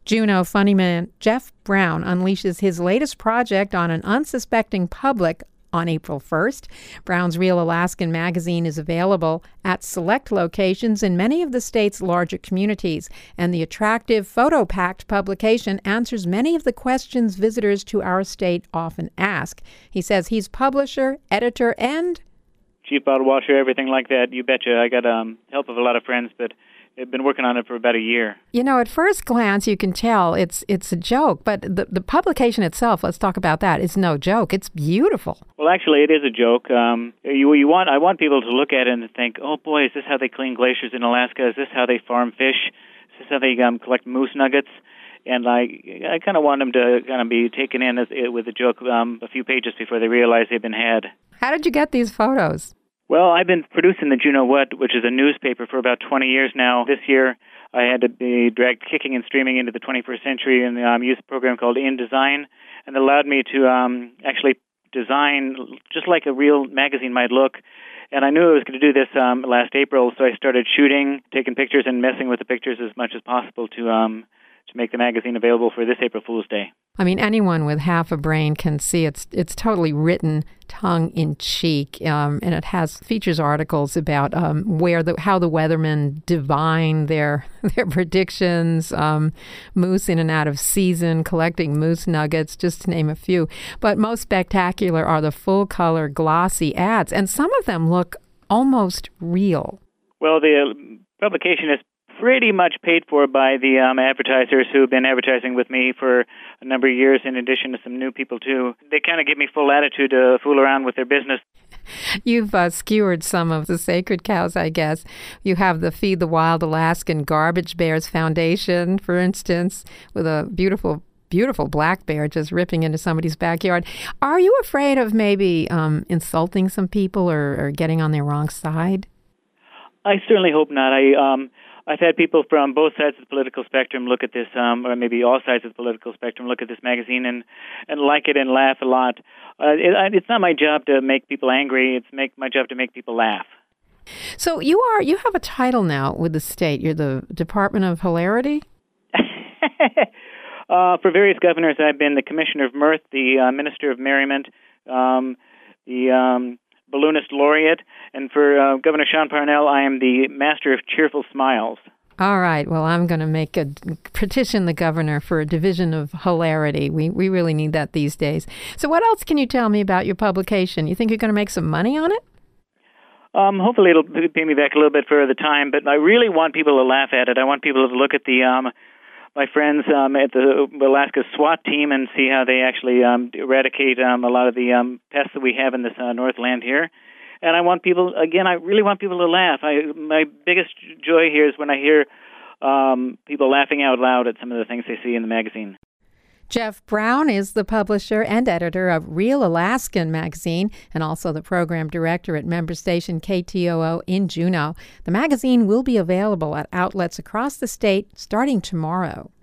Juneau funnyman Jeff Brown unleashes his latest project on an unsuspecting public on April 1st. Brown's Real Alaskan magazine is available at select locations in many of the state's larger communities, and the attractive, photo-packed publication answers many of the questions visitors to our state often ask. He says he's publisher, editor, and chief bottle washer, everything like that. You betcha. I got help of a lot of friends, but I've been working on it for about a year. You know, at first glance, you can tell it's a joke, but the publication itself, let's talk about that, is no joke. It's beautiful. Well, actually, it is a joke. I want people to look at it and think, oh, boy, is this how they clean glaciers in Alaska? Is this how they farm fish? Is this how they collect moose nuggets? And I kind of want them to kind of be taken in with a joke a few pages before they realize they've been had. How did you get these photos? Well, I've been producing the Juneau What, which is a newspaper, for about 20 years now. This year, I had to be dragged kicking and streaming into the 21st century in the youth program called InDesign, and it allowed me to actually design just like a real magazine might look. And I knew I was going to do this last April, so I started shooting, taking pictures, and messing with the pictures as much as possible to make the magazine available for this April Fool's Day. I mean, anyone with half a brain can see it's totally written tongue-in-cheek, and it features articles about how the weathermen divine their predictions, moose in and out of season, collecting moose nuggets, just to name a few. But most spectacular are the full-color, glossy ads, and some of them look almost real. Well, the publication is pretty much paid for by the advertisers who've been advertising with me for a number of years, in addition to some new people, too. They kind of give me full latitude to fool around with their business. You've skewered some of the sacred cows, I guess. You have the Feed the Wild Alaskan Garbage Bears Foundation, for instance, with a beautiful black bear just ripping into somebody's backyard. Are you afraid of maybe insulting some people or getting on their wrong side? I certainly hope not. I've had people from both sides of the political spectrum look at this, or maybe all sides of the political spectrum look at this magazine and like it and laugh a lot. It's not my job to make people angry. It's my job to make people laugh. So you have a title now with the state. You're the Department of Hilarity? For various governors, I've been the Commissioner of Mirth, the Minister of Merriment, the Balloonist Laureate, and for Governor Sean Parnell, I am the Master of Cheerful Smiles. All right. Well, I'm going to petition the governor for a division of hilarity. We really need that these days. So what else can you tell me about your publication? You think you're going to make some money on it? Hopefully it'll pay me back a little bit for the time, but I really want people to laugh at it. I want people to look at my friends at the Alaska SWAT team and see how they actually eradicate a lot of the pests that we have in this Northland here. And I really want people to laugh. My biggest joy here is when I hear people laughing out loud at some of the things they see in the magazine. Jeff Brown is the publisher and editor of Real Alaskan magazine and also the program director at member station KTOO in Juneau. The magazine will be available at outlets across the state starting tomorrow.